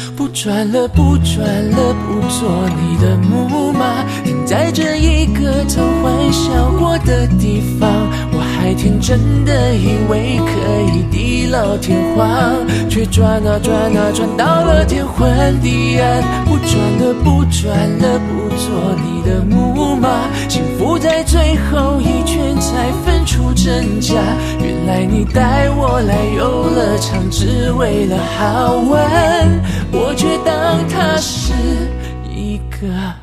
不转了，不转了，不做你的木马，停在这一个曾欢笑过的地方。我还天真的以为可以地老天荒，却转啊转啊转到了天昏地暗。不转了，不转了，不做你的木马，幸福在最后一圈才分出真假。原来你带我来游乐场只为了好玩，我却当它是一个